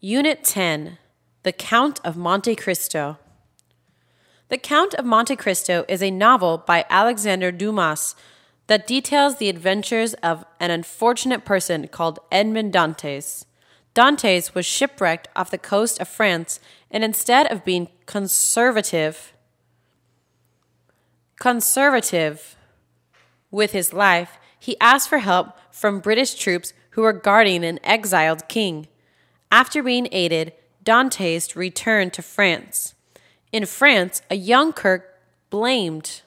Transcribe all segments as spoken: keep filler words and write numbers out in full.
Unit ten, The Count of Monte Cristo. The Count of Monte Cristo is a novel by Alexandre Dumas that details the adventures of an unfortunate person called Edmond Dantes. Dantes was shipwrecked off the coast of France, and instead of being conservative, conservative with his life, he asked for help from British troops who were guarding an exiled king. After being aided, Dantes returned to France. In France, a young Kirk blamed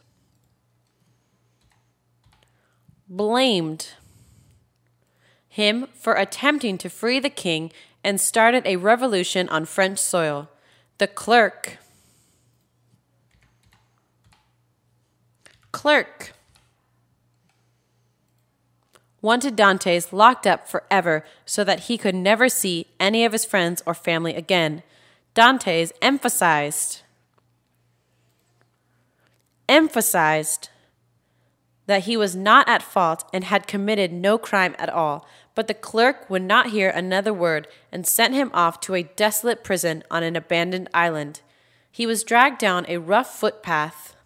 blamed him for attempting to free the king and started a revolution on French soil. The clerk clerk wanted Dantes locked up forever so that he could never see any of his friends or family again. Dantes emphasized emphasized that he was not at fault and had committed no crime at all, but the clerk would not hear another word and sent him off to a desolate prison on an abandoned island. He was dragged down a rough footpath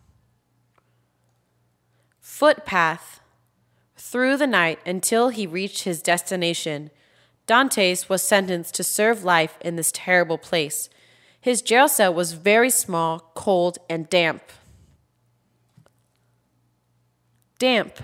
footpath through the night until he reached his destination. Dantes was sentenced to serve life in this terrible place. His jail cell was very small, cold, and damp. Damp.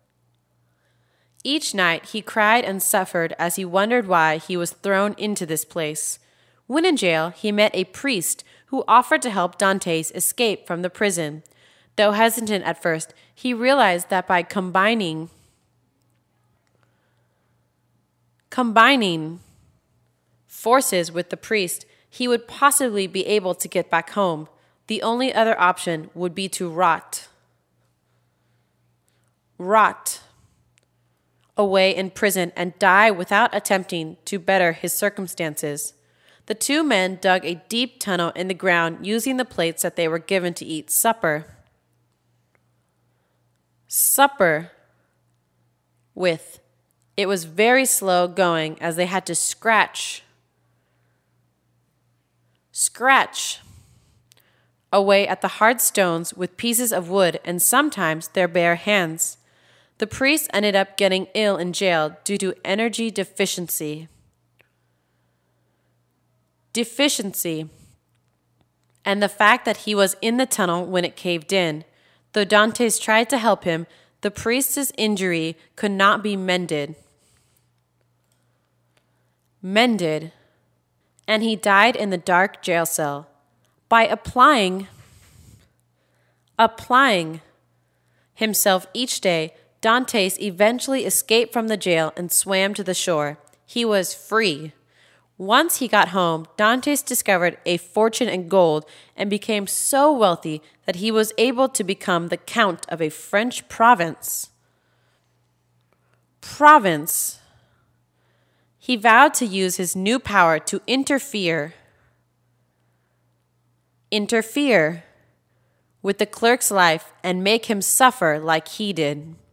Each night he cried and suffered as he wondered why he was thrown into this place. When in jail, he met a priest who offered to help Dantes escape from the prison. Though hesitant at first, he realized that by combining combining forces with the priest, he would possibly be able to get back home. The only other option would be to rot. Rot away in prison and die without attempting to better his circumstances. The two men dug a deep tunnel in the ground using the plates that they were given to eat supper. Supper with. It was very slow going as they had to scratch, scratch away at the hard stones with pieces of wood and sometimes their bare hands. The priest ended up getting ill in jail due to energy deficiency. Deficiency. And the fact that he was in the tunnel when it caved in. Though Dantes tried to help him, the priest's injury could not be mended. Mended. And he died in the dark jail cell. By applying, applying himself each day, Dantes eventually escaped from the jail and swam to the shore. He was free. Once he got home, Dantes discovered a fortune in gold and became so wealthy that he was able to become the count of a French province. Province. He vowed to use his new power to interfere. Interfere with the clerk's life and make him suffer like he did.